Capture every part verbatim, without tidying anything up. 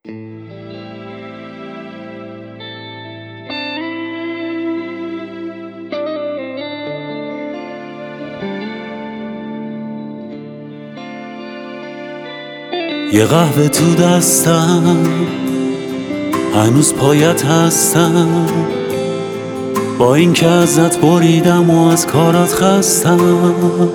یه قهوه تو دستم، هنوز پایت هستم، با این که ازت بریدم و از کارات خستم.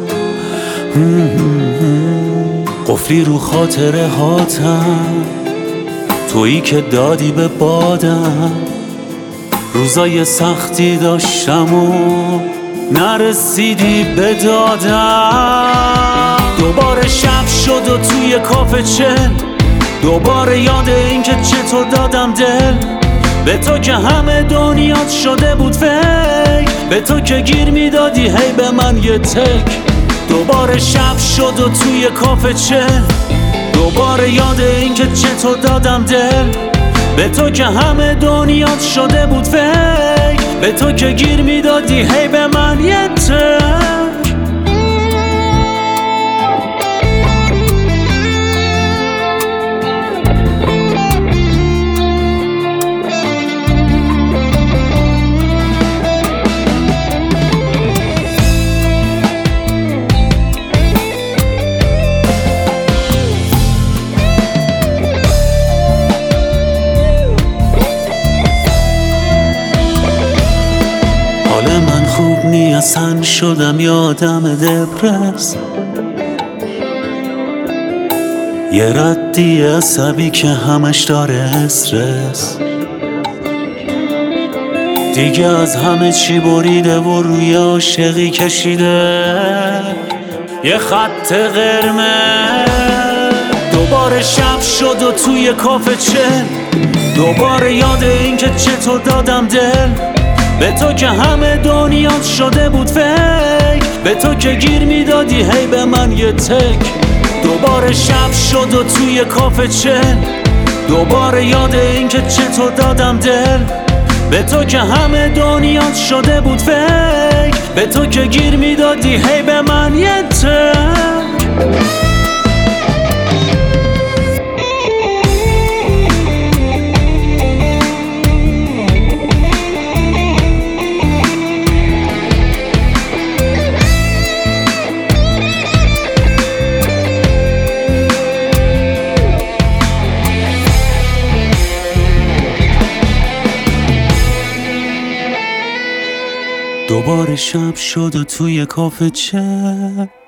قفلی رو خاطره هاتم، تویی که دادی به بادم. روزای سختی داشتم و نرسیدی به دادم. دوباره شب شد و توی کافه چل، دوباره یاد این که چطور دادم دل به تو که همه دنیات شده بود فیک، به تو که گیر میدادی هی به من یه تک. دوباره شب شد و توی کافه چل، دوباره یاد این که چطور دادم دل به تو که همه دنیات شده بود فیک، به تو که گیر میدادی هی به من یه تک. من خوب نیستن شدم یادم دپرس، یه ردی عصبی که همش داره استرس. دیگه از همه چی بریده و روی عاشقی کشیده یه خط قرمز. دوباره شب شد و توی کافه چل، دوباره یاد این که چطور دادم دل به تو که همه دنیات شده بود فیک، به تو که گیر میدادی هی به من یه تک. دوباره شب شد و توی کافه چل، دوباره یاد این که چطور دادم دل به تو که همه دنیات شده بود فیک، به تو که گیر میدادی هی به من یه تک. دوباره شب شد و توی کافه چل،